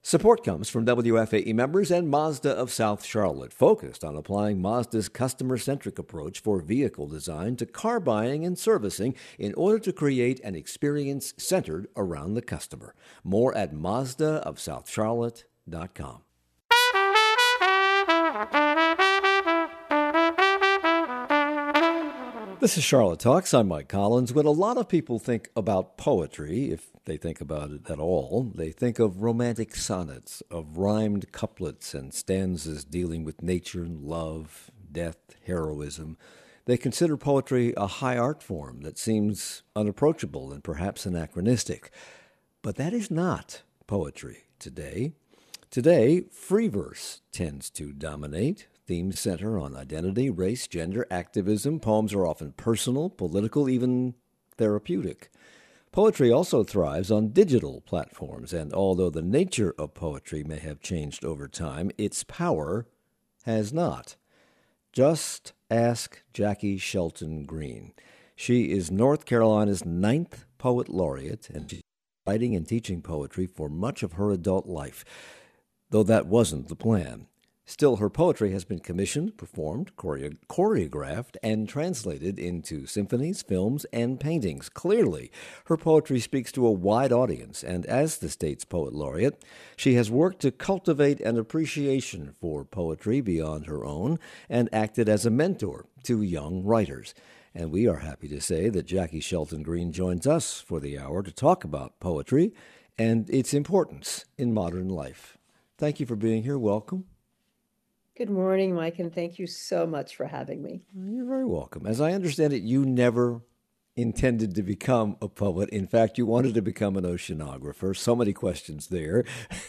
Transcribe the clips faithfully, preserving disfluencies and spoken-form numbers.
Support comes from W F A E members and Mazda of South Charlotte, focused on applying Mazda's customer-centric approach for vehicle design to car buying and servicing in order to create an experience centered around the customer. More at Mazda of South Charlotte dot com. This is Charlotte Talks. I'm Mike Collins. When a lot of people think about poetry, if they think about it at all, they think of romantic sonnets, of rhymed couplets and stanzas dealing with nature and love, death, heroism. They consider poetry a high art form that seems unapproachable and perhaps anachronistic. But that is not poetry today. Today, free verse tends to dominate. Themes center on identity, race, gender, activism. Poems are often personal, political, even therapeutic. Poetry also thrives on digital platforms, and although the nature of poetry may have changed over time, its power has not. Just ask Jackie Shelton Green. She is North Carolina's ninth poet laureate, and she's been writing and teaching poetry for much of her adult life, though that wasn't the plan. Still, her poetry has been commissioned, performed, choreo- choreographed, and translated into symphonies, films, and paintings. Clearly, her poetry speaks to a wide audience, and as the state's poet laureate, she has worked to cultivate an appreciation for poetry beyond her own and acted as a mentor to young writers. And we are happy to say that Jackie Shelton Green joins us for the hour to talk about poetry and its importance in modern life. Thank you for being here. Welcome. Good morning, Mike, and thank you so much for having me. You're very welcome. As I understand it, you never intended to become a poet. In fact, you wanted to become an oceanographer. So many questions there.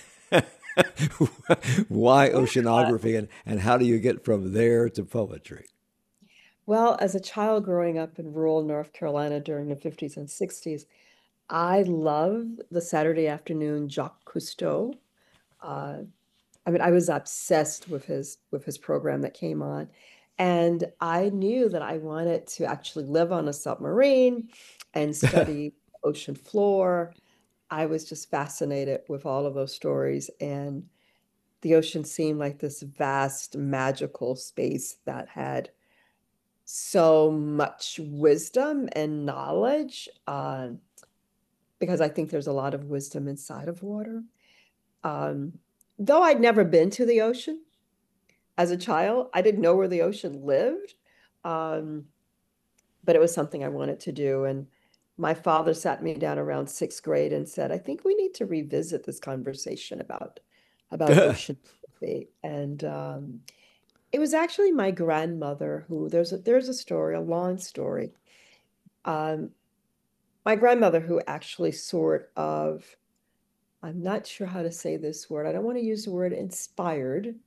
Why oceanography, and, and how do you get from there to poetry? Well, as a child growing up in rural North Carolina during the fifties and sixties, I loved the Saturday afternoon Jacques Cousteau. Uh, I mean, I was obsessed with his with his program that came on. And I knew that I wanted to actually live on a submarine and study ocean floor. I was just fascinated with all of those stories. And the ocean seemed like this vast, magical space that had so much wisdom and knowledge, uh, because I think there's a lot of wisdom inside of water. Um, though I'd never been to the ocean as a child, I didn't know where the ocean lived. Um, but it was something I wanted to do. And my father sat me down around sixth grade and said, I think we need to revisit this conversation about about oceanography. And um, it was actually my grandmother who there's a there's a story, a long story. Um, my grandmother who actually sort of, I'm not sure how to say this word. I don't want to use the word inspired,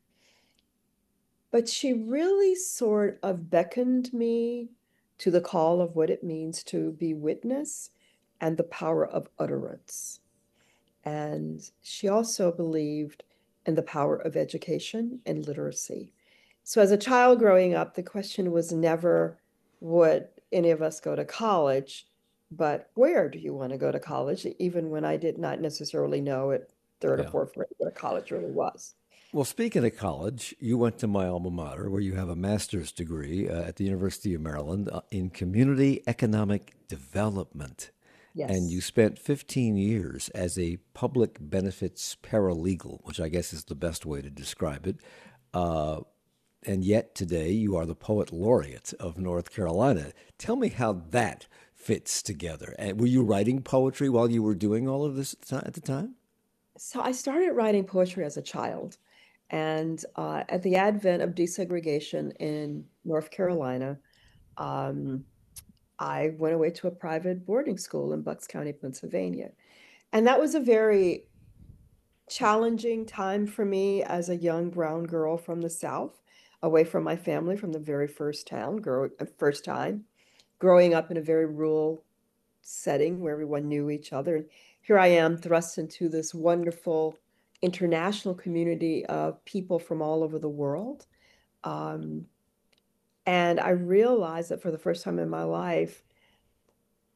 but she really sort of beckoned me to the call of what it means to be witness and the power of utterance. And she also believed in the power of education and literacy. So as a child growing up, the question was never, would any of us go to college, but where do you want to go to college? Even when I did not necessarily know at third or Yeah. fourth grade what a college really was. Well, speaking of college, you went to my alma mater, where you have a master's degree uh, at the University of Maryland uh, in community economic development. And you Yes. spent fifteen years as a public benefits paralegal, which I guess is the best way to describe it. Uh, and yet today you are the poet laureate of North Carolina. Tell me how that fits together. And were you writing poetry while you were doing all of this at the time? So I started writing poetry as a child. And uh, at the advent of desegregation in North Carolina, um, I went away to a private boarding school in Bucks County, Pennsylvania. And that was a very challenging time for me as a young brown girl from the South, away from my family from the very first town, grow, uh, first time, growing up in a very rural setting where everyone knew each other. And here I am thrust into this wonderful international community of people from all over the world. Um, and I realized that for the first time in my life,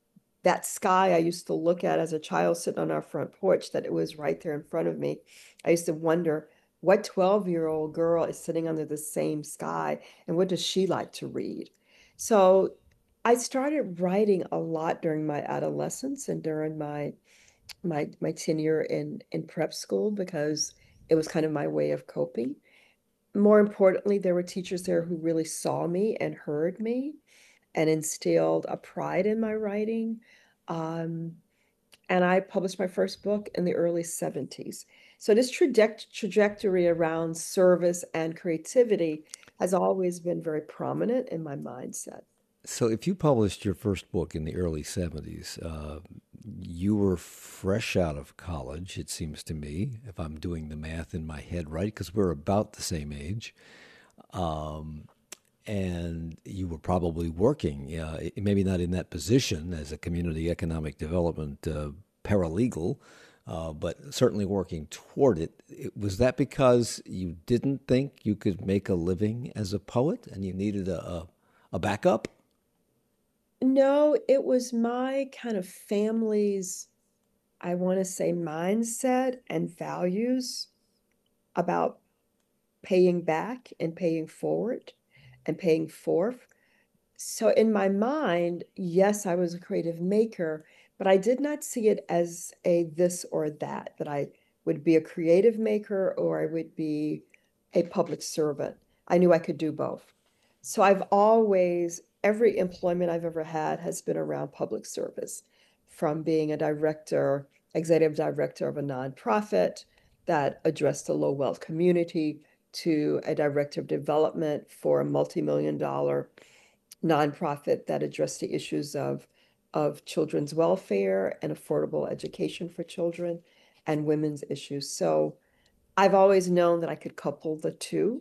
that sky I used to look at as a child sitting on our front porch, that it was right there in front of me. I used to wonder what twelve-year-old girl is sitting under the same sky and what does she like to read? So I started writing a lot during my adolescence and during my my my tenure in in prep school because it was kind of my way of coping. More importantly, there were teachers there who really saw me and heard me and instilled a pride in my writing. Um, and I published my first book in the early seventies. So this traje trajectory around service and creativity has always been very prominent in my mindset. So, if you published your first book in the early seventies, uh, you were fresh out of college, it seems to me, if I'm doing the math in my head right, because we're about the same age. Um, and you were probably working, uh, maybe not in that position as a community economic development uh, paralegal, uh, but certainly working toward it. It- Was that because you didn't think you could make a living as a poet and you needed a, a, a backup? No, it was my kind of family's, I want to say, mindset and values about paying back and paying forward and paying forth. So in my mind, yes, I was a creative maker, but I did not see it as a this or that, that I would be a creative maker or I would be a public servant. I knew I could do both. So I've always, every employment I've ever had has been around public service, from being a director, executive director of a nonprofit that addressed the low wealth community to a director of development for a multi-million dollar nonprofit that addressed the issues of, of children's welfare and affordable education for children and women's issues. So I've always known that I could couple the two.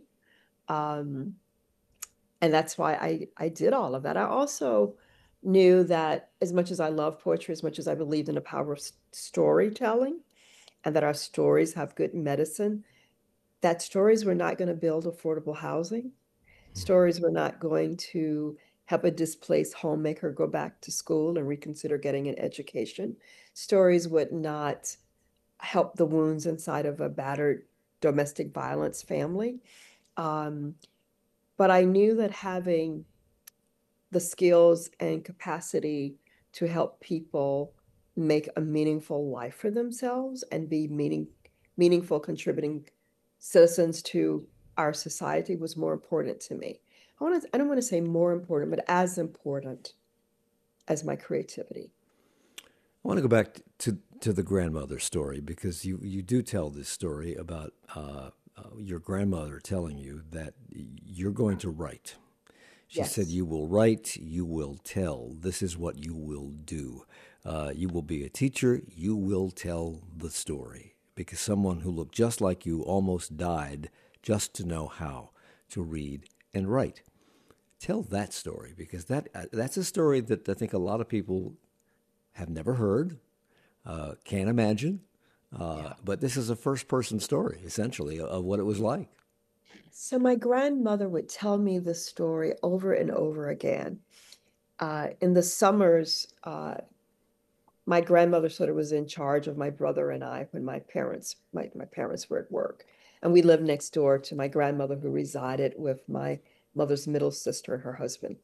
Um, and that's why I, I did all of that. I also knew that as much as I love poetry, as much as I believed in the power of storytelling and that our stories have good medicine, that stories were not going to build affordable housing. Stories were not going to help a displaced homemaker go back to school and reconsider getting an education. Stories would not help the wounds inside of a battered domestic violence family. Um, but I knew that having the skills and capacity to help people make a meaningful life for themselves and be meaning, meaningful contributing citizens to our society was more important to me. I want to, I don't want to say more important, but as important as my creativity. I want to go back to to the grandmother story because you you do tell this story about uh, uh, your grandmother telling you that you're going to write. She said, Yes. "You will write, you will tell. This is what you will do. Uh, you will be a teacher. You will tell the story because someone who looked just like you almost died just to know how to read and write." Tell that story because that uh, that's a story that I think a lot of people have never heard, uh, can't imagine. Uh, Yeah. but this is a first person story, essentially, of what it was like. So my grandmother would tell me the story over and over again. Uh, in the summers, uh, my grandmother sort of was in charge of my brother and I when my parents my, my parents were at work. And we lived next door to my grandmother who resided with my mother's middle sister and her husband.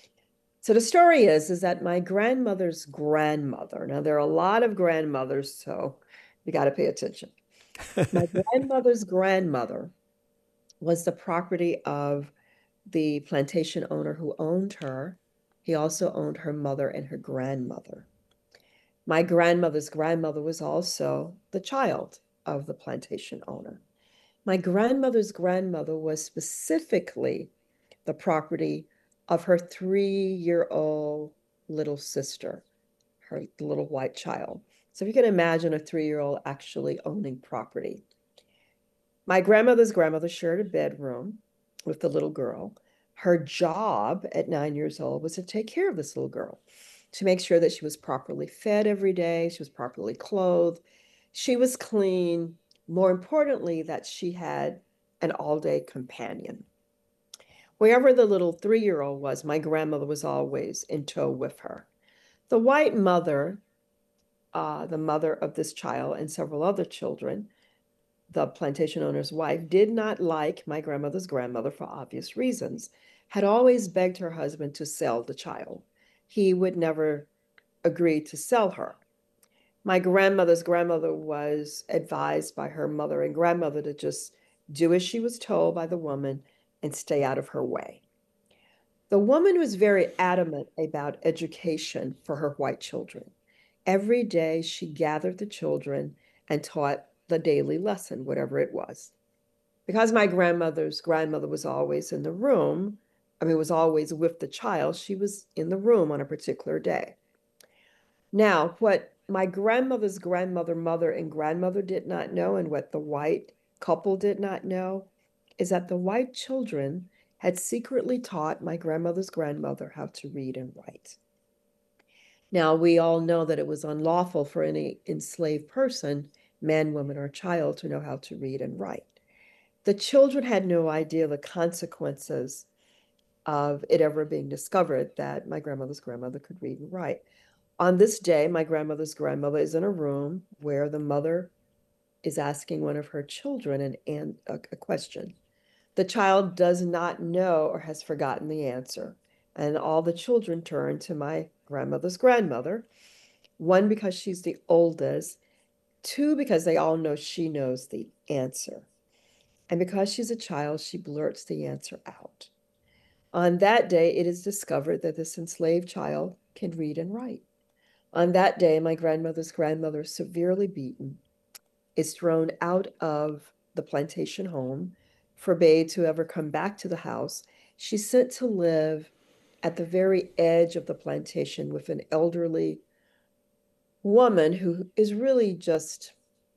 So the story is is that my grandmother's grandmother, now there are a lot of grandmothers, so you got to pay attention. My grandmother's grandmother was the property of the plantation owner who owned her. He also owned her mother and her grandmother. My grandmother's grandmother was also the child of the plantation owner. My grandmother's grandmother was specifically the property of her three-year-old little sister, her little white child. So if you can imagine a three-year-old actually owning property. My grandmother's grandmother shared a bedroom with the little girl. Her job at nine years old was to take care of this little girl, to make sure that she was properly fed every day, she was properly clothed, she was clean. More importantly, that she had an all-day companion. Wherever the little three-year-old was, my grandmother was always in tow with her. The white mother, uh, the mother of this child and several other children, the plantation owner's wife, did not like my grandmother's grandmother for obvious reasons, had always begged her husband to sell the child. He would never agree to sell her. My grandmother's grandmother was advised by her mother and grandmother to just do as she was told by the woman and stay out of her way. The woman was very adamant about education for her white children. Every day she gathered the children and taught the daily lesson, whatever it was. Because my grandmother's grandmother was always in the room, I mean, was always with the child, she was in the room on a particular day. Now, what my grandmother's grandmother, mother, and grandmother did not know, and what the white couple did not know, is that the white children had secretly taught my grandmother's grandmother how to read and write. Now, we all know that it was unlawful for any enslaved person, man, woman, or child, to know how to read and write. The children had no idea the consequences of it ever being discovered that my grandmother's grandmother could read and write. On this day, my grandmother's grandmother is in a room where the mother is asking one of her children an, an, a, a question. The child does not know or has forgotten the answer. And all the children turn to my grandmother's grandmother, one, because she's the oldest, two, because they all know she knows the answer. And because she's a child, she blurts the answer out. On that day, it is discovered that this enslaved child can read and write. On that day, my grandmother's grandmother, severely beaten, is thrown out of the plantation home, forbade to ever come back to the house. She's sent to live at the very edge of the plantation with an elderly woman who is really just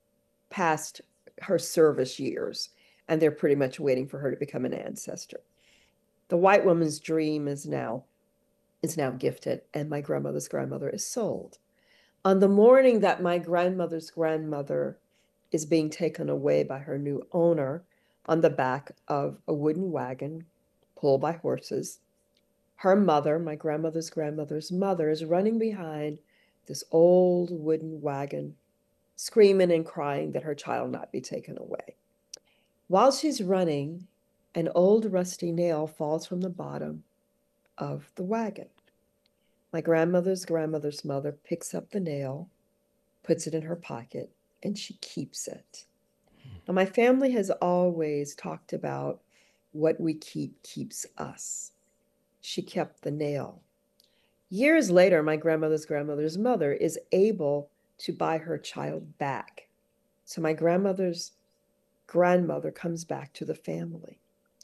past her service years, and they're pretty much waiting for her to become an ancestor. The white woman's dream is now is now gifted, and my grandmother's grandmother is sold. On the morning that my grandmother's grandmother is being taken away by her new owner on the back of a wooden wagon pulled by horses, her mother, my grandmother's grandmother's mother, is running behind this old wooden wagon, screaming and crying that her child not be taken away. While she's running, an old rusty nail falls from the bottom of the wagon. My grandmother's grandmother's mother picks up the nail, puts it in her pocket, and she keeps it. Now, my family has always talked about what we keep keeps us. She kept the nail. Years later, my grandmother's grandmother's mother is able to buy her child back. So my grandmother's grandmother comes back to the family.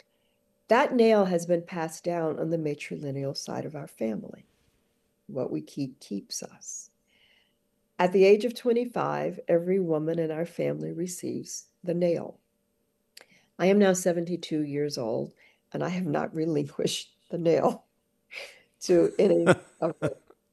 That nail has been passed down on the matrilineal side of our family. What we keep keeps us. At the age of twenty-five, every woman in our family receives the nail. I am now seventy-two years old, and I have not relinquished the nail to any of the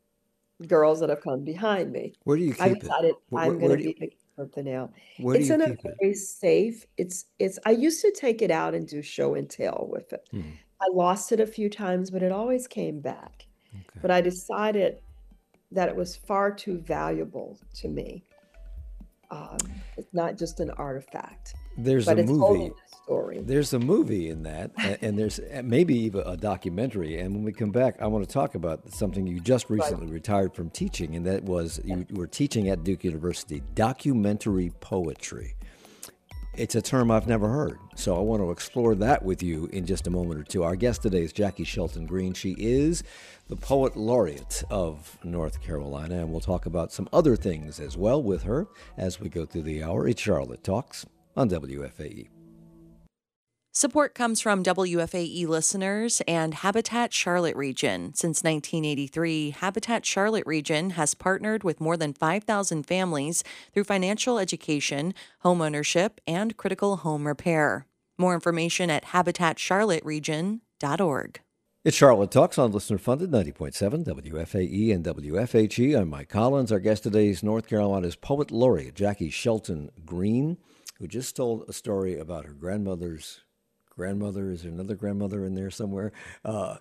girls that have come behind me. Where do you I keep it? decided Where, I'm where going to do be you, the keeper of the nail. where do It's you in a keep it? very safe. It's it's. I used to take it out and do show and tell with it. Hmm. I lost it a few times, but it always came back. Okay. But I decided that it was far too valuable to me. Um, it's not just an artifact, There's but a it's holding movie. a story. There's a movie in that, and, and there's maybe even a documentary. And when we come back, I want to talk about something you just recently Right. retired from teaching, and that was you were teaching at Duke University, documentary poetry. It's a term I've never heard, so I want to explore that with you in just a moment or two. Our guest today is Jackie Shelton Green. She is the Poet Laureate of North Carolina, and we'll talk about some other things as well with her as we go through the hour. It's Charlotte Talks on W F A E. Support comes from W F A E listeners and Habitat Charlotte Region. Since nineteen eighty-three, Habitat Charlotte Region has partnered with more than five thousand families through financial education, homeownership, and critical home repair. More information at habitat charlotte region dot org. It's Charlotte Talks on Listener Funded ninety point seven W F A E and W F H E. I'm Mike Collins. Our guest today is North Carolina's Poet Laureate, Jackie Shelton Green, who just told a story about her grandmother's grandmother. Is there another grandmother in there somewhere? Uh,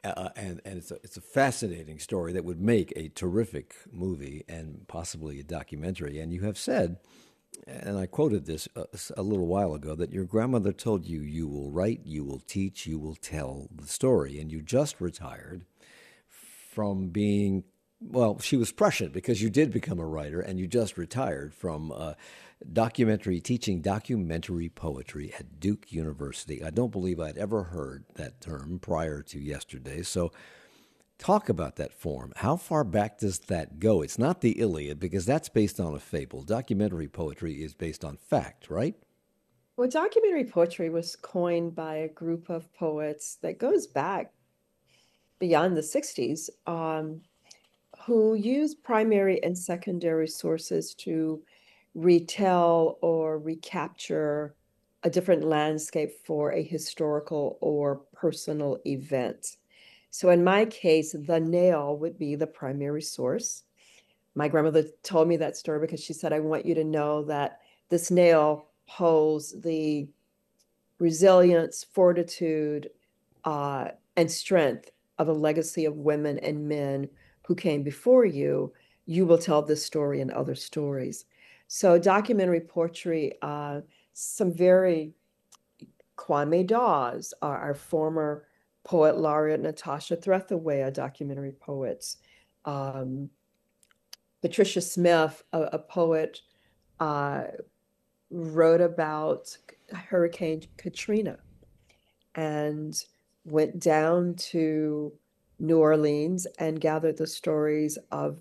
Uh, and and it's a, it's a fascinating story that would make a terrific movie and possibly a documentary. And you have said, and I quoted this a, a little while ago, that your grandmother told you, you will write, you will teach, you will tell the story. And you just retired from being, well, she was prescient because you did become a writer, and you just retired from uh, documentary teaching documentary poetry at Duke University. I don't believe I'd ever heard that term prior to yesterday. So talk about that form. How far back does that go? It's not the Iliad because that's based on a fable. Documentary poetry is based on fact, right? Well, documentary poetry was coined by a group of poets that goes back beyond the sixties, um, who use primary and secondary sources to retell or recapture a different landscape for a historical or personal event. So in my case, the nail would be the primary source. My grandmother told me that story because she said, I want you to know that this nail holds the resilience, fortitude, uh, and strength of a legacy of women and men who came before you. You will tell this story and other stories. So documentary poetry, uh, some very Kwame Dawes, our, our former poet laureate, Natasha Trethewey, a documentary poet, um, Patricia Smith, a, a poet, uh, wrote about Hurricane Katrina and went down to New Orleans and gathered the stories of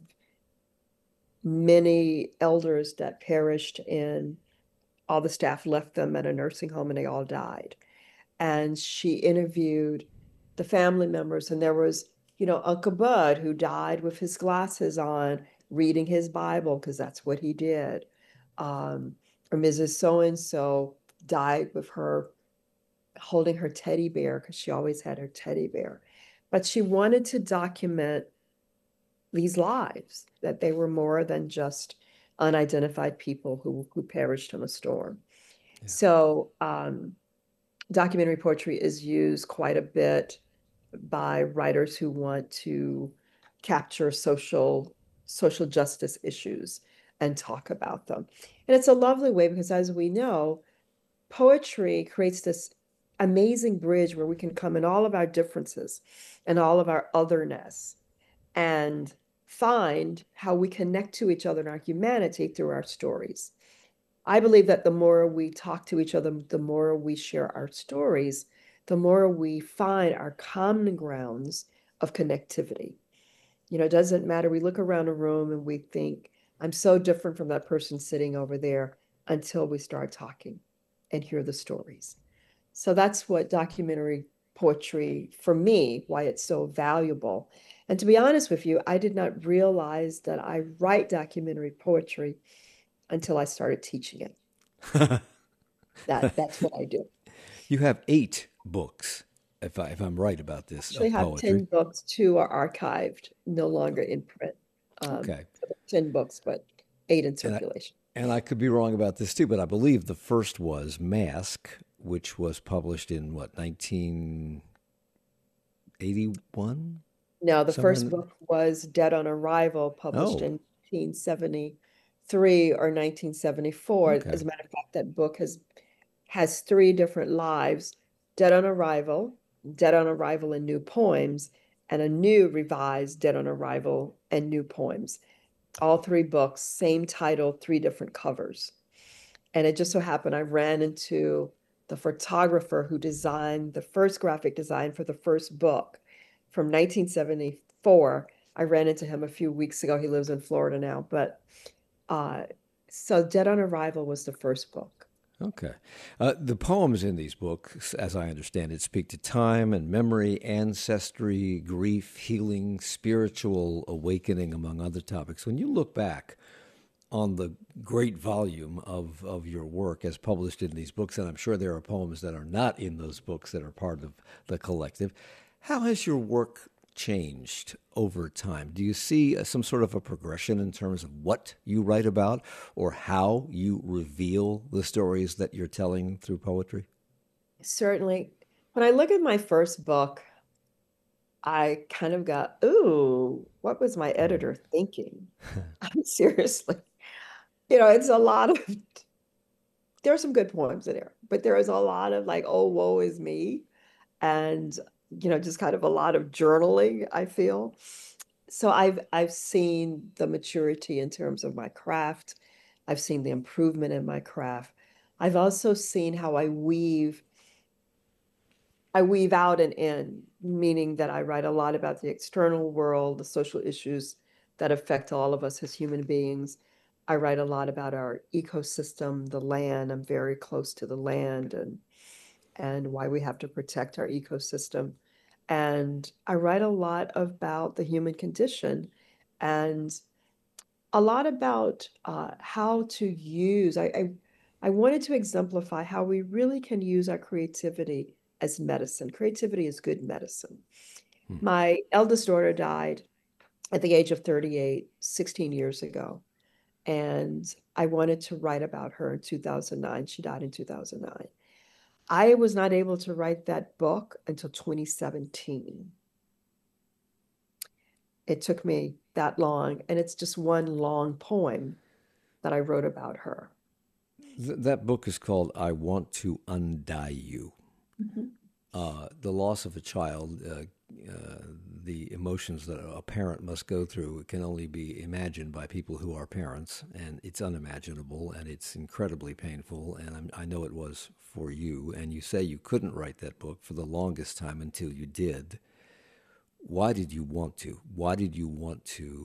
many elders that perished in, all the staff left them at a nursing home and they all died. And she interviewed the family members, and there was, you know, Uncle Bud, who died with his glasses on, reading his Bible, because that's what he did. Um, or Missus So-and-so died with her holding her teddy bear, because she always had her teddy bear. But she wanted to document these lives, that they were more than just unidentified people who, who perished in a storm. Yeah. So um, documentary poetry is used quite a bit by writers who want to capture social social justice issues and talk about them. And it's a lovely way because, as we know, poetry creates this amazing bridge where we can come in all of our differences and all of our otherness and find how we connect to each other in our humanity through our stories. I believe that the more we talk to each other, the more we share our stories, the more we find our common grounds of connectivity. You know, it doesn't matter. We look around a room and we think, I'm so different from that person sitting over there, until we start talking and hear the stories. So that's what documentary poetry, for me, why it's so valuable. And to be honest with you, I did not realize that I write documentary poetry until I started teaching it. that that's what I do. You have eight books, if I if I'm right about this. I actually have poetry. ten books. Two are archived, no longer in print. Um, okay. Ten books, but eight in circulation. And I, and I could be wrong about this too, but I believe the first was Mask, which was published in what, nineteen eighty-one? No, the Somewhere first in the... book was Dead on Arrival, published oh. in nineteen seventy-three or nineteen seventy-four. Okay. As a matter of fact, that book has has three different lives: Dead on Arrival, Dead on Arrival and New Poems, and a new revised Dead on Arrival and New Poems. All three books, same title, three different covers. And it just so happened I ran into the photographer who designed the first graphic design for the first book from nineteen seventy-four. I ran into him a few weeks ago. He lives in Florida now. But uh, so Dead on Arrival was the first book. Okay. Uh, the poems in these books, as I understand it, speak to time and memory, ancestry, grief, healing, spiritual awakening, among other topics. When you look back on the great volume of, of your work as published in these books, and I'm sure there are poems that are not in those books that are part of the collective, how has your work changed over time? Do you see some sort of a progression in terms of what you write about or how you reveal the stories that you're telling through poetry? Certainly. When I look at my first book, I kind of got, ooh, what was my Mm. editor thinking? Seriously. You know, it's a lot of, there are some good poems in there, but there is a lot of like, oh, woe is me. And, you know, just kind of a lot of journaling, I feel. So I've I've seen the maturity in terms of my craft. I've seen the improvement in my craft. I've also seen how I weave I weave out and in, meaning that I write a lot about the external world, the social issues that affect all of us as human beings. I write a lot about our ecosystem, the land. I'm very close to the land and and why we have to protect our ecosystem. And I write a lot about the human condition and a lot about uh, how to use. I, I I wanted to exemplify how we really can use our creativity as medicine. Creativity is good medicine. Hmm. My eldest daughter died at the age of thirty-eight, sixteen years ago. And I wanted to write about her in two thousand nine. She died in two thousand nine. I was not able to write that book until twenty seventeen. It took me that long, and it's just one long poem that I wrote about her. Th- that book is called I Want to Undie You. Mhm. Uh, the loss of a child, uh, uh, the emotions that a parent must go through can only be imagined by people who are parents, and it's unimaginable and it's incredibly painful. And I'm, I know it was for you. And you say you couldn't write that book for the longest time until you did. Why did you want to? Why did you want to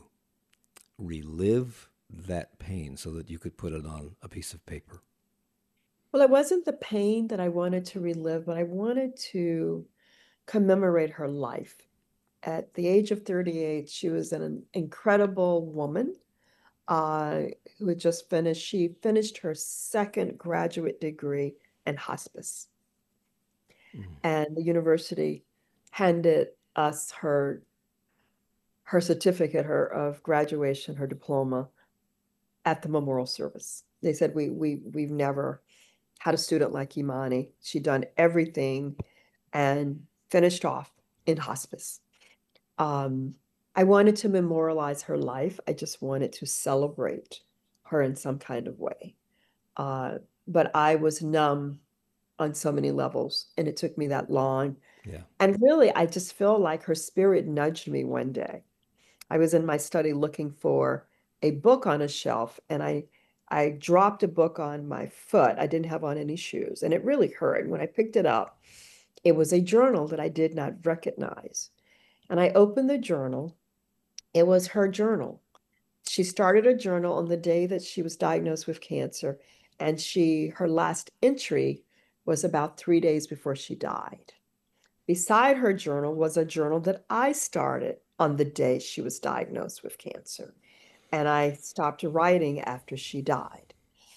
relive that pain so that you could put it on a piece of paper? Well, it wasn't the pain that I wanted to relive, but I wanted to commemorate her life. At the age of thirty-eight, she was an incredible woman uh, who had just finished. She finished her second graduate degree in hospice, Mm. and the university handed us her her certificate, her of graduation, her diploma at the memorial service. They said we we we've never had a student like Imani. She'd done everything and finished off in hospice. Um, I wanted to memorialize her life. I just wanted to celebrate her in some kind of way. Uh, but I was numb on so many levels, and it took me that long. Yeah. And really, I just feel like her spirit nudged me one day. I was in my study looking for a book on a shelf, and I I dropped a book on my foot. I didn't have on any shoes, and it really hurt. When I picked it up, it was a journal that I did not recognize. And I opened the journal. It was her journal. She started a journal on the day that she was diagnosed with cancer, and she her last entry was about three days before she died. Beside her journal was a journal that I started on the day she was diagnosed with cancer. And I stopped writing after she died.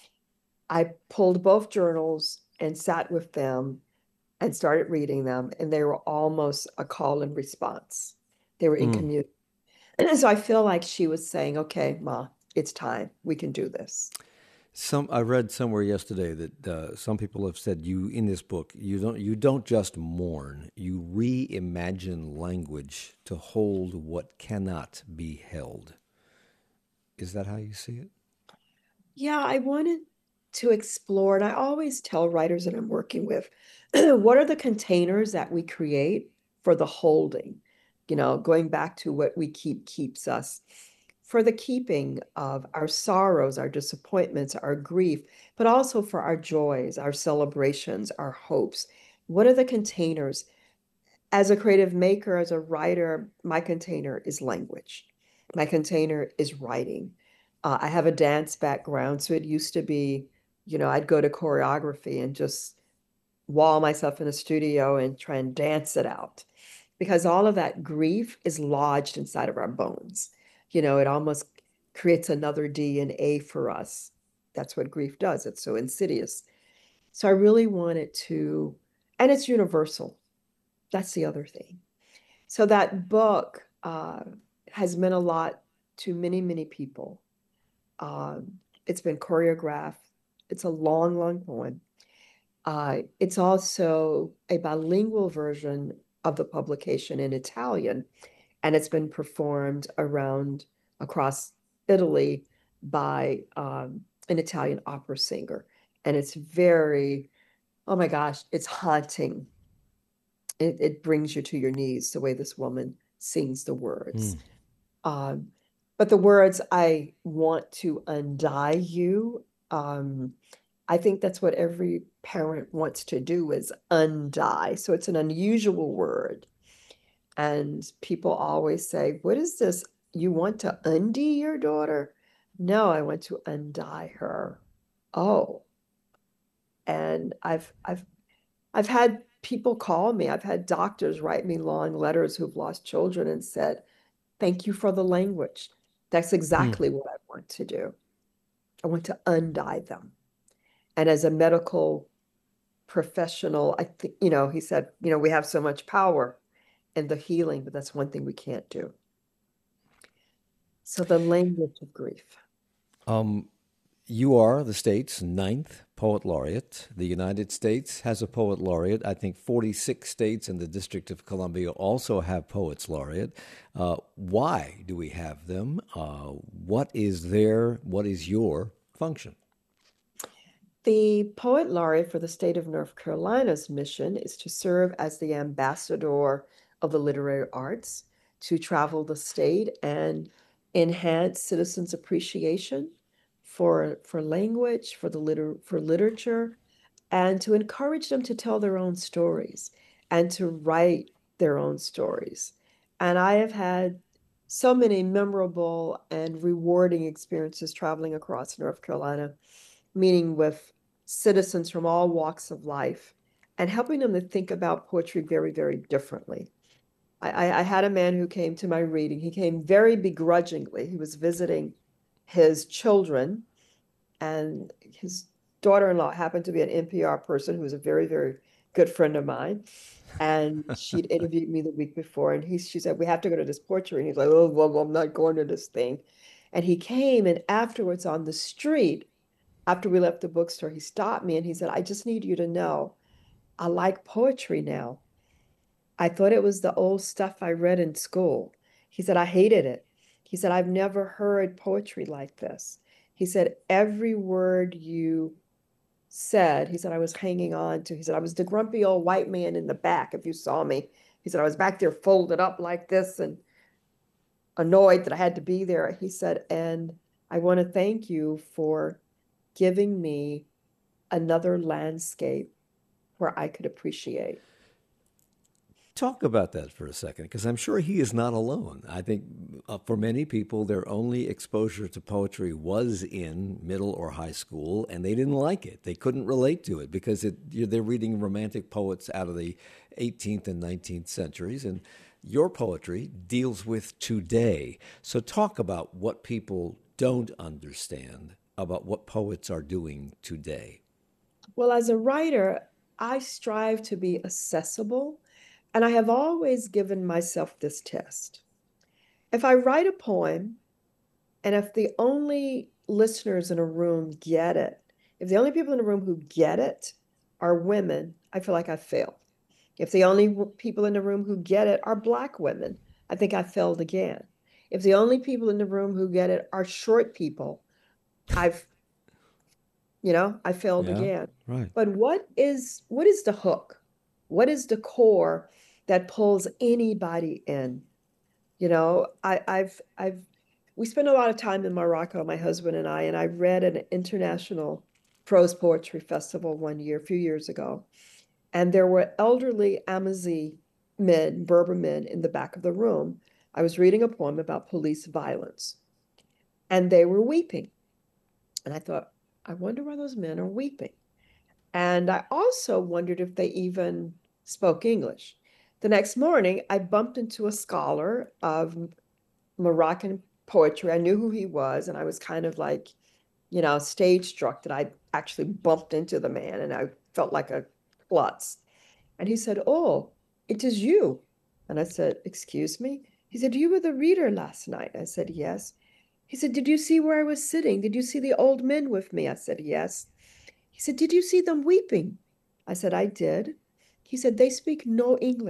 I pulled both journals and sat with them and started reading them, and they were almost a call and response. They were in Mm. community. So I feel like she was saying, okay, Ma, it's time. We can do this. Some I read somewhere yesterday that uh, some people have said you in this book you don't you don't just mourn, you reimagine language to hold what cannot be held. Is that how you see it? Yeah, I wanted to explore, and I always tell writers that I'm working with, what are the containers that we create for the holding? You know, going back to what we keep keeps us, for the keeping of our sorrows, our disappointments, our grief, but also for our joys, our celebrations, our hopes. What are the containers? As a creative maker, as a writer, my container is language. My container is writing. Uh, I have a dance background, so it used to be, you know, I'd go to choreography and just wall myself in a studio and try and dance it out because all of that grief is lodged inside of our bones. You know, it almost creates another D N A for us. That's what grief does. It's so insidious. So I really wanted to, and it's universal. That's the other thing. So that book uh, has meant a lot to many, many people. Um, it's been choreographed. It's a long, long poem. Uh, it's also a bilingual version of the publication in Italian, and it's been performed around across Italy by um, an Italian opera singer. And it's very, oh my gosh, it's haunting. It, it brings you to your knees the way this woman sings the words. Mm. Um, but the words, I want to undie you. Um, I think that's what every parent wants to do is undie. So it's an unusual word. And people always say, what is this? You want to undie your daughter? No, I want to undie her. Oh, and I've I've I've had people call me. I've had doctors write me long letters who've lost children and said, thank you for the language. That's Hmm. exactly what I want to do. I want to undie them. And as a medical professional, I think, you know, he said, you know, we have so much power in the healing, but that's one thing we can't do. So the language of grief. Um, you are the state's ninth poet laureate. The United States has a poet laureate. I think forty-six states in the District of Columbia also have poets laureate. Uh, why do we have them? Uh, what is their, what is your function? The poet laureate for the state of North Carolina's mission is to serve as the ambassador of the literary arts, to travel the state and enhance citizens' appreciation for, for language, for the liter for literature, and to encourage them to tell their own stories and to write their own stories. And I have had so many memorable and rewarding experiences traveling across North Carolina, meeting with citizens from all walks of life and helping them to think about poetry very, very differently. I, I had a man who came to my reading. He came very begrudgingly. He was visiting his children, and his daughter-in-law happened to be an N P R person who was a very, very good friend of mine. And she'd interviewed me the week before, and he, she said, we have to go to this poetry. And he's like, oh, well, I'm not going to this thing. And he came, and afterwards on the street, after we left the bookstore, he stopped me and he said, I just need you to know, I like poetry now. I thought it was the old stuff I read in school. He said, I hated it. He said, I've never heard poetry like this. He said, every word you said, he said, I was hanging on to. He said, I was the grumpy old white man in the back, if you saw me. He said, I was back there folded up like this and annoyed that I had to be there. He said, and I want to thank you for giving me another landscape where I could appreciate. Talk about that for a second, because I'm sure he is not alone. I think uh, for many people, their only exposure to poetry was in middle or high school, and they didn't like it. They couldn't relate to it because it, they're reading romantic poets out of the eighteenth and nineteenth centuries, and your poetry deals with today. So talk about what people don't understand about what poets are doing today. Well, as a writer, I strive to be accessible, and I have always given myself this test. If I write a poem, and if the only listeners in a room get it, if the only people in the room who get it are women, I feel like I failed. If the only people in the room who get it are Black women, I think I failed again. If the only people in the room who get it are short people, I've, you know, I failed Yeah, again. right. But what is what is the hook? What is the core that pulls anybody in? You know, I, I've I've we spent a lot of time in Morocco, my husband and I, and I read at an international prose poetry festival one year, a few years ago. And there were elderly Amazigh men, Berber men, in the back of the room. I was reading a poem about police violence, and they were weeping. And I thought, I wonder why those men are weeping. And I also wondered if they even spoke English. The next morning, I bumped into a scholar of Moroccan poetry. I knew who he was, and I was kind of like, you know, stage struck that I actually bumped into the man, and I felt like a klutz. And he said, oh, it is you. And I said, excuse me? He said, you were the reader last night. I said, yes. He said, did you see where I was sitting? Did you see the old men with me? I said, yes. He said, did you see them weeping? I said, I did. He said, they speak no English.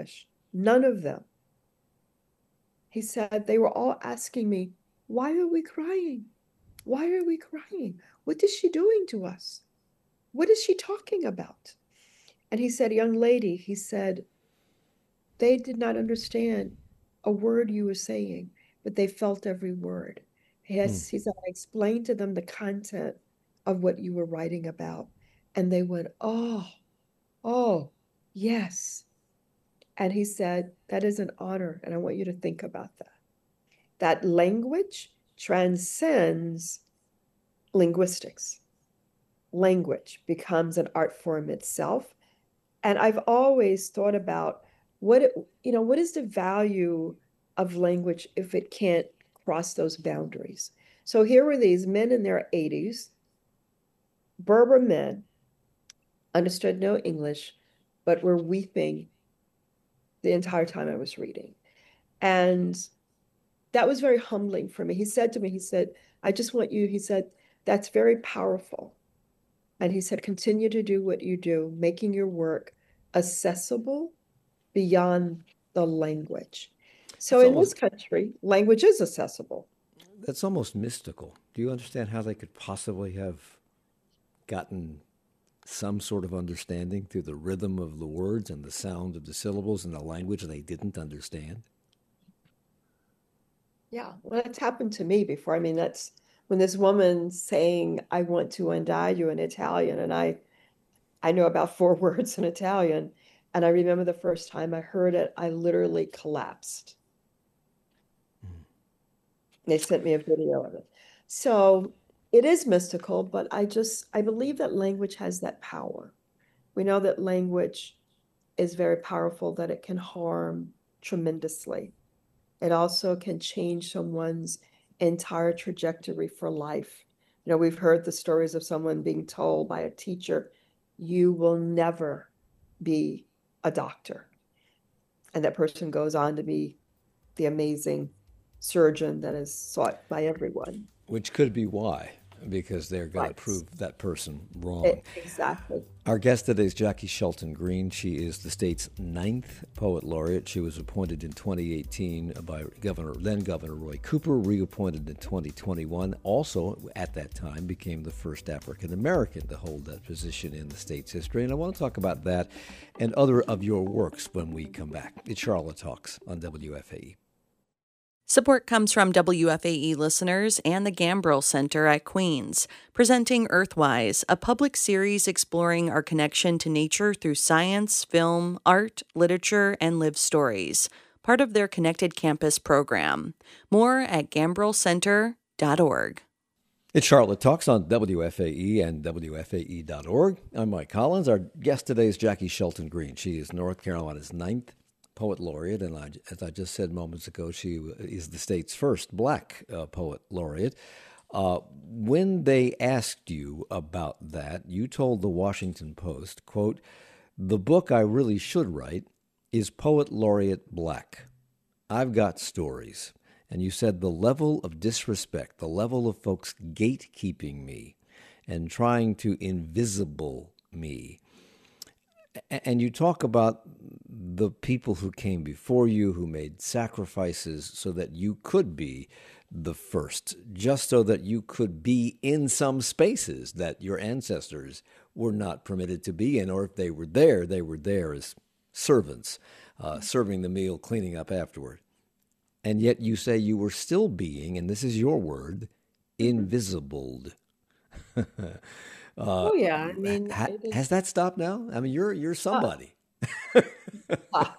None of them. He said they were all asking me, why are we crying? Why are we crying? What is she doing to us? What is she talking about? And he said, young lady, he said, they did not understand a word you were saying, but they felt every word. Hmm. Yes, he said, I explained to them the content of what you were writing about. And they went, oh, oh, yes. And he said, that is an honor. And I want you to think about that. That language transcends linguistics. Language becomes an art form itself. And I've always thought about what it, you know, what is the value of language if it can't cross those boundaries? So here were these men in their eighties, Berber men, understood no English, but were weeping the entire time I was reading. And that was very humbling for me. He said to me, he said, I just want you, he said, that's very powerful. And he said, continue to do what you do, making your work accessible beyond the language. So That's in this almost country, language is accessible. that's almost mystical. Do you understand how they could possibly have gotten some sort of understanding through the rhythm of the words and the sound of the syllables in a language they didn't understand? Yeah, well, that's happened to me before. I mean, that's when this woman saying, I want to untie you in Italian, and I I know about four words in Italian. And I remember the first time I heard it, I literally collapsed. They sent me a video of it. So it is mystical, but I just, I believe that language has that power. We know that language is very powerful, that it can harm tremendously. It also can change someone's entire trajectory for life. You know, we've heard the stories of someone being told by a teacher, you will never be a doctor. And that person goes on to be the amazing surgeon that is sought by everyone. Which could be why, because they're going to Right. prove that person wrong. It, exactly. Our guest today is Jackie Shelton Green. She is the state's ninth poet laureate. She was appointed in twenty eighteen by Governor, then Governor Roy Cooper, reappointed in twenty twenty-one. Also, at that time, became the first African American to hold that position in the state's history. And I want to talk about that and other of your works when we come back. It's Charlotte Talks on W F A E. Support comes from W F A E listeners and the Gambrill Center at Queens, presenting Earthwise, a public series exploring our connection to nature through science, film, art, literature, and lived stories, part of their Connected Campus program. More at gambrill center dot org. It's Charlotte Talks on W F A E and W F A E dot org. I'm Mike Collins. Our guest today is Jackie Shelton Green. She is North Carolina's ninth poet laureate, and I, as I just said moments ago, she is the state's first black uh, poet laureate. Uh, when they asked you about that, you told the Washington Post, quote, the book I really should write is Poet Laureate Black. I've got stories. And you said the level of disrespect, the level of folks gatekeeping me and trying to invisible me. And you talk about the people who came before you, who made sacrifices so that you could be the first, just so that you could be in some spaces that your ancestors were not permitted to be in, or if they were there, they were there as servants, uh, serving the meal, cleaning up afterward. And yet you say you were still being, and this is your word, invisibled. Uh, oh yeah, I mean, ha, has that stopped now? I mean, you're you're somebody. Uh, uh,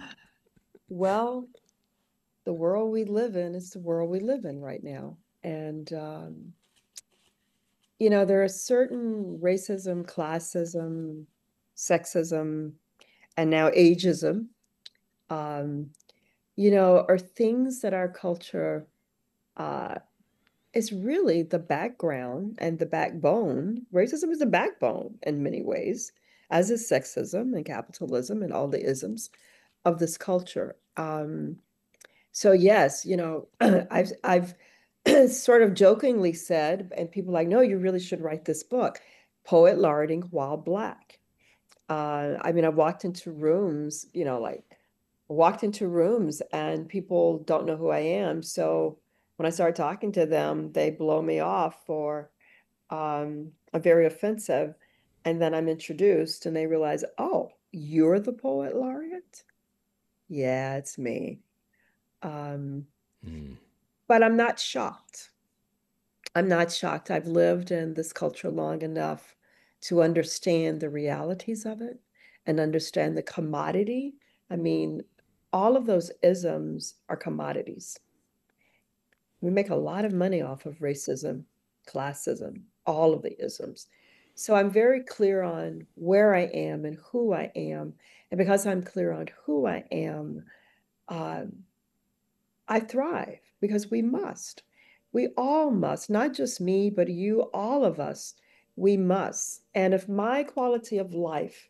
well, the world we live in is the world we live in right now, and um, you know, there are certain racism, classism, sexism, and now ageism. Um, you know, are things that our culture uh, is really the background and the backbone. Racism is the backbone in many ways, as is sexism and capitalism and all the isms of this culture. Um, so yes, you know, I've I've sort of jokingly said, and people are like, no, you really should write this book, Poet Laureating While Black. Uh, I mean, I walked into rooms, you know, like, walked into rooms and people don't know who I am. So when I start talking to them, they blow me off or um, are very offensive. And then I'm introduced and they realize, oh, you're the poet laureate? Yeah, it's me. Um, Mm. but I'm not shocked. I'm not shocked. I've lived in this culture long enough to understand the realities of it and understand the commodity. I mean, all of those isms are commodities. We make a lot of money off of racism, classism, all of the isms. So I'm very clear on where I am and who I am. And because I'm clear on who I am, um, I thrive because we must. We all must, not just me, but you, all of us, we must. And if my quality of life,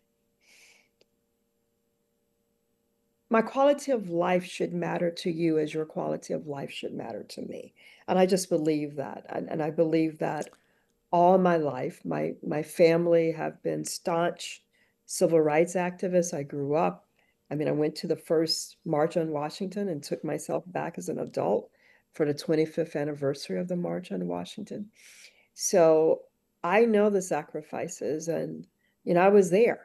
my quality of life should matter to you as your quality of life should matter to me. And I just believe that. And, and I believe that all my life. My my family have been staunch civil rights activists. I grew up. I mean, I went to the first March on Washington and took myself back as an adult for the twenty-fifth anniversary of the March on Washington. So I know the sacrifices, and you know, I was there.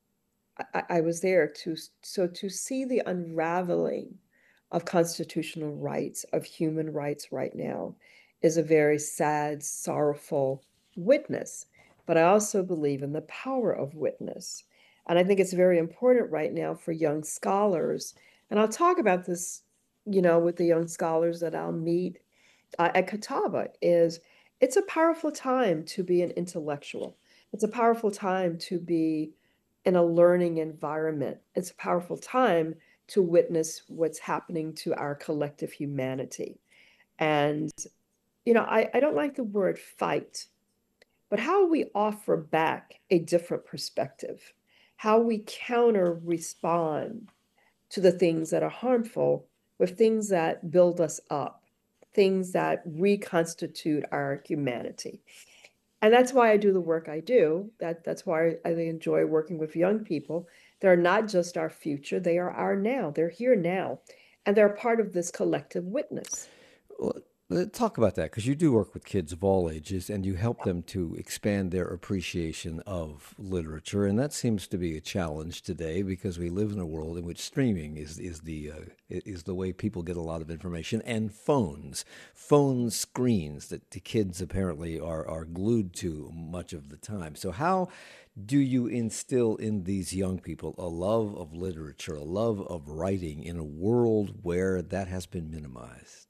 I, I was there to so to see the unraveling of constitutional rights, of human rights right now is a very sad, sorrowful witness. But I also believe in the power of witness. And I think it's very important right now for young scholars. And I'll talk about this, you know, with the young scholars that I'll meet uh, at Catawba is it's a powerful time to be an intellectual. It's a powerful time to be in a learning environment. It's a powerful time to witness what's happening to our collective humanity. And, you know, I, I don't like the word fight, but how we offer back a different perspective, how we counter respond to the things that are harmful with things that build us up, things that reconstitute our humanity. And that's why I do the work I do. That that's why I enjoy working with young people. They're not just our future, they are our now. They're here now. And they're part of this collective witness. Well, let's talk about that because you do work with kids of all ages and you help them to expand their appreciation of literature, and that seems to be a challenge today because we live in a world in which streaming is is the uh, is the way people get a lot of information, and phones, phone screens that the kids apparently are are glued to much of the time. So how do you instill in these young people a love of literature, a love of writing in a world where that has been minimized?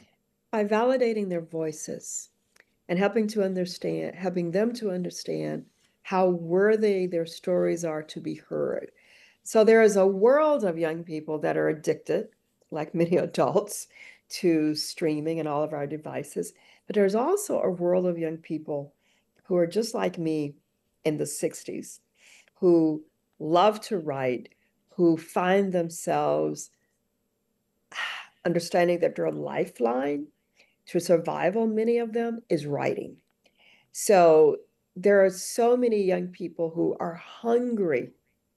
By validating their voices and helping to understand, helping them to understand how worthy their stories are to be heard. So there is a world of young people that are addicted, like many adults, to streaming and all of our devices. But there's also a world of young people who are just like me in the sixties, who love to write, who find themselves understanding that their lifeline to survival, many of them, is writing. So there are so many young people who are hungry,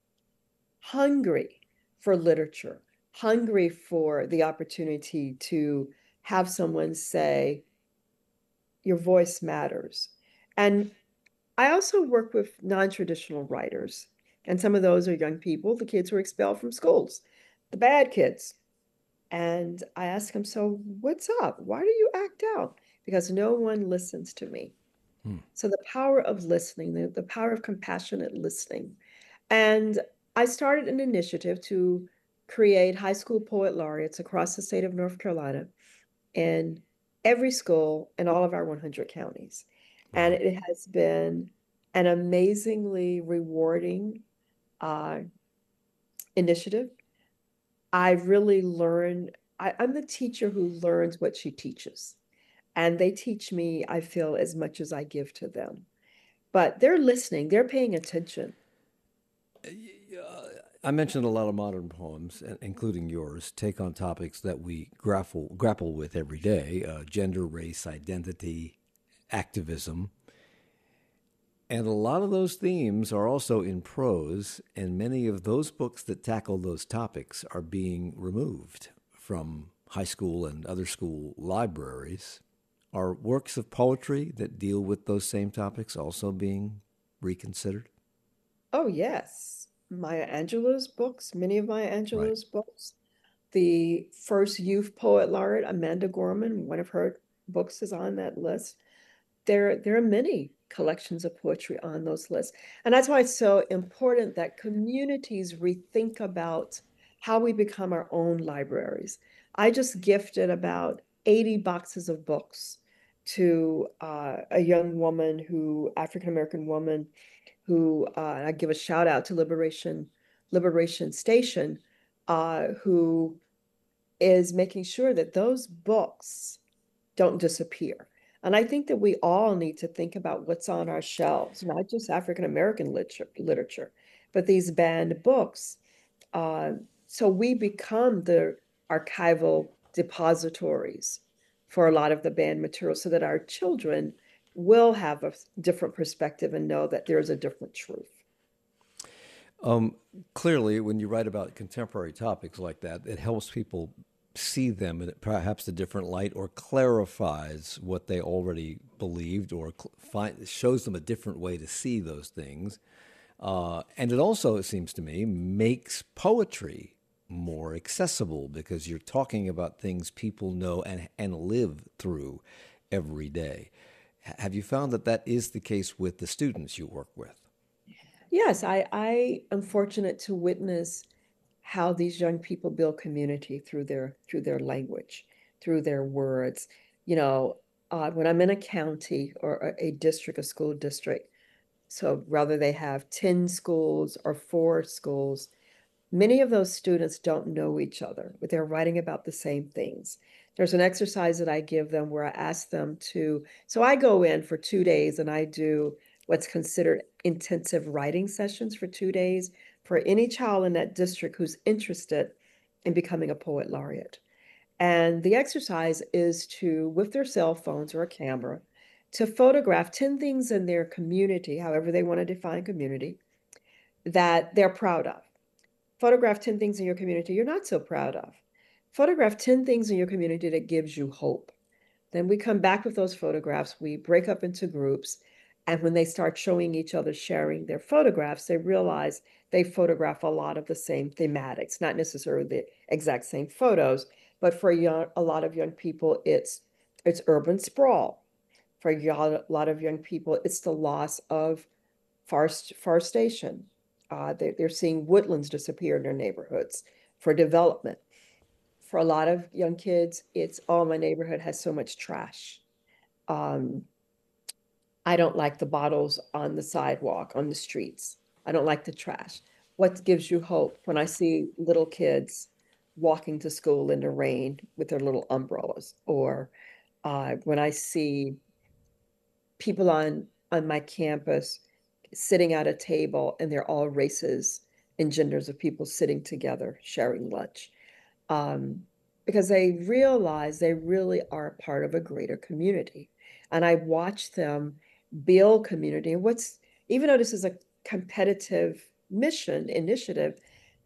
hungry for literature, hungry for the opportunity to have someone say, your voice matters. And I also work with non-traditional writers. And some of those are young people, the kids who are expelled from schools, the bad kids. And I ask them, so what's up? Why do you act out? Because no one listens to me. Hmm. So the power of listening, the, the power of compassionate listening. And I started an initiative to create high school poet laureates across the state of North Carolina in every school in all of our one hundred counties. And Wow. it has been an amazingly rewarding uh, initiative. I really learn, I, I'm the teacher who learns what she teaches. And they teach me, I feel, as much as I give to them. But they're listening, they're paying attention. I mentioned a lot of modern poems, including yours, take on topics that we grapple grapple with every day: uh, gender, race, identity, activism. And a lot of those themes are also in prose, and many of those books that tackle those topics are being removed from high school and other school libraries. Are works of poetry that deal with those same topics also being reconsidered? Oh, yes. Maya Angelou's books, many of Maya Right. Angelou's books. The first youth poet laureate, Amanda Gorman, one of her books is on that list. There, there are many collections of poetry on those lists. And that's why it's so important that communities rethink about how we become our own libraries. I just gifted about eighty boxes of books to uh, a young woman who, African American woman, who uh, I give a shout out to Liberation Liberation Station, uh, who is making sure that those books don't disappear. And I think that we all need to think about what's on our shelves, not just African American literature, literature, but these banned books. Uh, so we become the archival depositories for a lot of the banned material so that our children will have a different perspective and know that there's a different truth. Um, Clearly, when you write about contemporary topics like that, it helps people see them in perhaps a different light, or clarifies what they already believed, or cl- find, shows them a different way to see those things. Uh, and it also, it seems to me, makes poetry more accessible because you're talking about things people know and, and live through every day. H- Have you found that that is the case with the students you work with? Yes, I, I am fortunate to witness how these young people build community through their through their language, through their words. You know, uh, when I'm in a county or a, a district, a school district, so whether they have ten schools or four schools, many of those students don't know each other, but they're writing about the same things. There's an exercise that I give them where I ask them to, so I go in for two days and I do what's considered intensive writing sessions for two days for any child in that district who's interested in becoming a poet laureate. And the exercise is to, with their cell phones or a camera, to photograph ten things in their community, however they want to define community, that they're proud of. Photograph ten things in your community you're not so proud of. Photograph ten things in your community that gives you hope. Then we come back with those photographs, we break up into groups, and when they start showing each other, sharing their photographs, they realize they photograph a lot of the same thematics, not necessarily the exact same photos, but for young, a lot of young people, it's it's urban sprawl. For a lot of young people, it's the loss of forest, forestation. Uh, they, they're seeing woodlands disappear in their neighborhoods for development. For a lot of young kids, it's, oh, my neighborhood has so much trash. Um, I don't like the bottles on the sidewalk, on the streets. I don't like the trash. What gives you hope when I see little kids walking to school in the rain with their little umbrellas, or uh, when I see people on on my campus sitting at a table and they're all races and genders of people sitting together sharing lunch, um, because they realize they really are part of a greater community. And I watch them build community. And what's, even though this is a competitive mission initiative,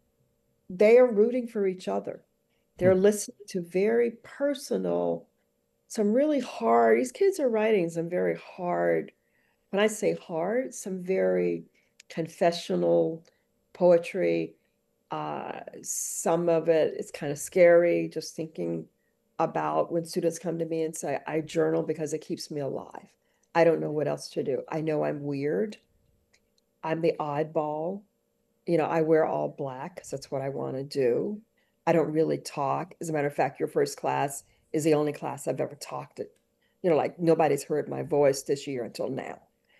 they are rooting for each other. Hmm. They're listening to very personal, some really hard, these kids are writing some very hard, when I say hard, some very confessional poetry. Uh, some of it is kind of scary, just thinking about when students come to me and say, I journal because it keeps me alive. I don't know what else to do. I know I'm weird. I'm the oddball. You know, I wear all black because that's what I want to do. I don't really talk. As a matter of fact, your first class is the only class I've ever talked at. You know, like nobody's heard my voice this year until now.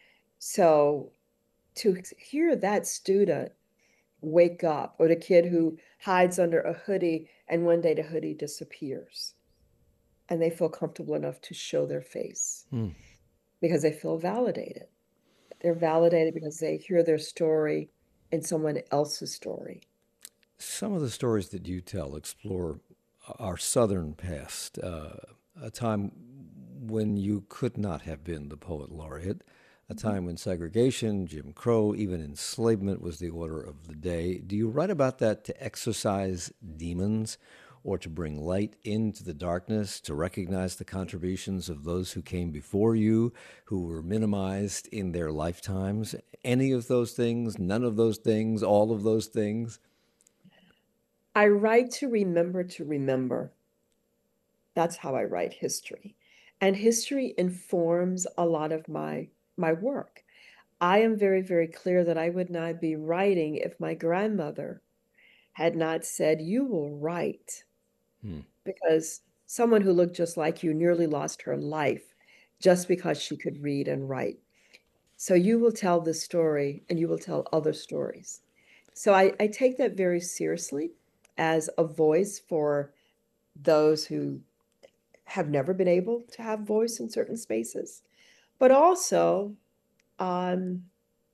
So to hear that student wake up, or the kid who hides under a hoodie and one day the hoodie disappears and they feel comfortable enough to show their face Hmm. because they feel validated. They're validated because they hear their story in someone else's story. Some of the stories that you tell explore our Southern past, uh, a time when you could not have been the poet laureate, a time when segregation, Jim Crow, even enslavement was the order of the day. Do you write about that to exorcise demons or to bring light into the darkness, to recognize the contributions of those who came before you, who were minimized in their lifetimes? Any of those things, none of those things, all of those things? I write to remember to remember. That's how I write history. And history informs a lot of my my work. I am very, very clear that I would not be writing if my grandmother had not said, "You will write," Hmm. because someone who looked just like you nearly lost her life just because she could read and write. So you will tell this story and you will tell other stories. So I, I take that very seriously as a voice for those who have never been able to have voice in certain spaces, but also um,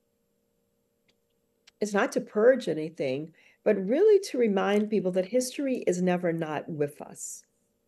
it's not to purge anything, but really to remind people that history is never not with us.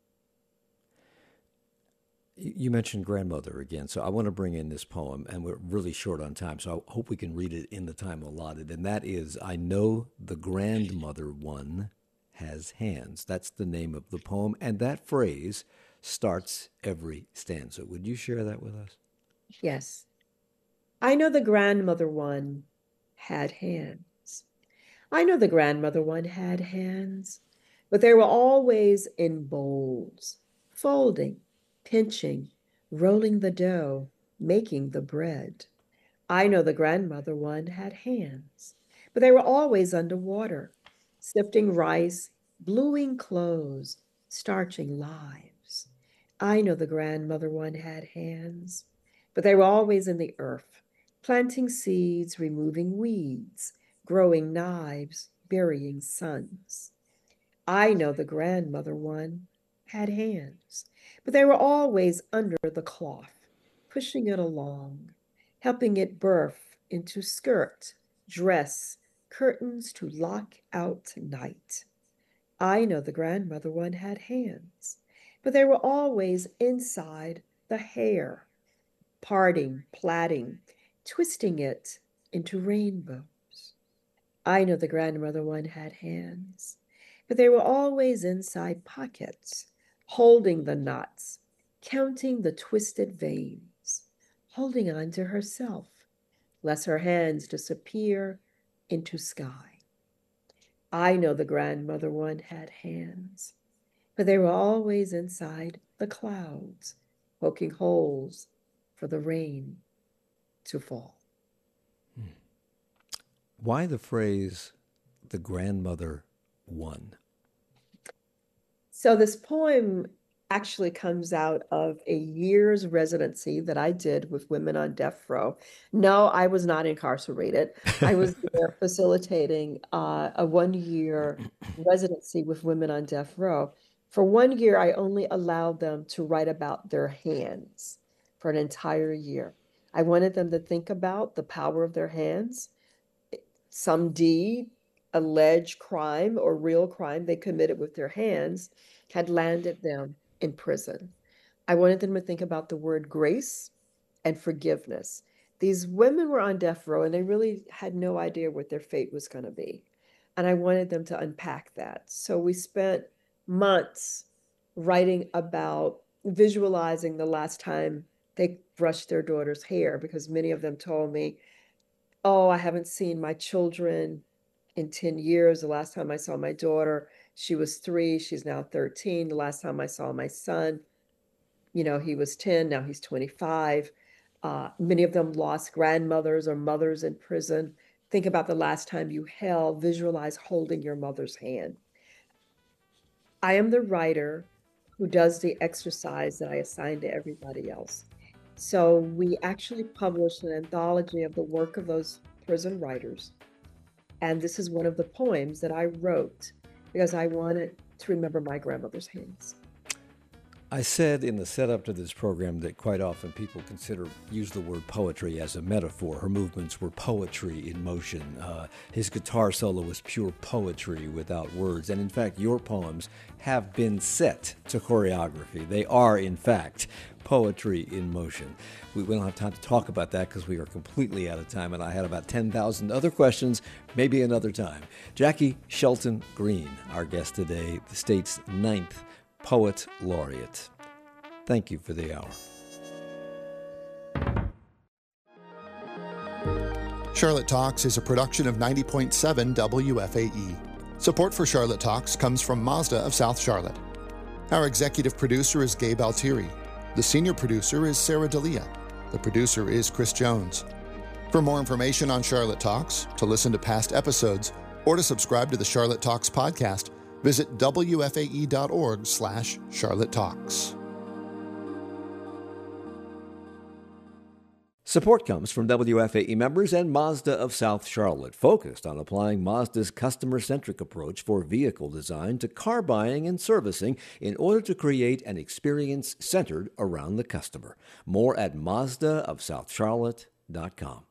You mentioned grandmother again, so I want to bring in this poem, and we're really short on time, so I hope we can read it in the time allotted. And that is, I know the grandmother one has hands. That's the name of the poem, and that phrase starts every stanza. Would you share that with us? Yes. I know the grandmother one had hands. I know the grandmother one had hands, but they were always in bowls, folding, pinching, rolling the dough, making the bread. I know the grandmother one had hands, but they were always under water, sifting rice, bluing clothes, starching lives. I know the grandmother one had hands, but they were always in the earth, planting seeds, removing weeds, growing knives, burying sons. I know the grandmother one had hands, but they were always under the cloth, pushing it along, helping it birth into skirt, dress, curtains to lock out night. I know the grandmother one had hands, but they were always inside the hair, parting, plaiting, twisting it into rainbows. I know the grandmother one had hands, but they were always inside pockets, holding the knots, counting the twisted veins, holding on to herself, lest her hands disappear into sky. I know the grandmother one had hands, but they were always inside the clouds, poking holes for the rain to fall. Why the phrase, the grandmother one? So this poem actually comes out of a year's residency that I did with women on death row. No, I was not incarcerated. I was there facilitating uh, a one-year residency with women on death row. For one year, I only allowed them to write about their hands for an entire year. I wanted them to think about the power of their hands, some deed, alleged crime or real crime they committed with their hands had landed them in prison. I wanted them to think about the word grace and forgiveness. These women were on death row and they really had no idea what their fate was going to be. And I wanted them to unpack that. So we spent months writing about visualizing the last time they brushed their daughter's hair, because many of them told me, oh, I haven't seen my children in ten years. The last time I saw my daughter, she was three, she's now thirteen. The last time I saw my son, you know, he was ten, now he's twenty-five. Uh, many of them lost grandmothers or mothers in prison. Think about the last time you held, visualize holding your mother's hand. I am the writer who does the exercise that I assign to everybody else. So we actually published an anthology of the work of those prison writers. And this is one of the poems that I wrote because I wanted to remember my grandmother's hands. I said in the setup to this program that quite often people consider, use the word poetry as a metaphor. Her movements were poetry in motion. Uh, his guitar solo was pure poetry without words. And in fact, your poems have been set to choreography. They are, in fact, poetry in motion. We don't have time to talk about that because we are completely out of time, and I had about ten thousand other questions, maybe another time. Jackie Shelton Green, our guest today, the state's ninth Poet Laureate. Thank you for the hour. Charlotte Talks is a production of ninety point seven W F A E. Support for Charlotte Talks comes from Mazda of South Charlotte. Our executive producer is Gabe Altieri. The senior producer is Sarah D'Elia. The producer is Chris Jones. For more information on Charlotte Talks, to listen to past episodes, or to subscribe to the Charlotte Talks podcast, visit W F A E dot org slash Charlotte Talks. Support comes from W F A E members and Mazda of South Charlotte, focused on applying Mazda's customer-centric approach for vehicle design to car buying and servicing in order to create an experience centered around the customer. More at Mazda of South Charlotte dot com.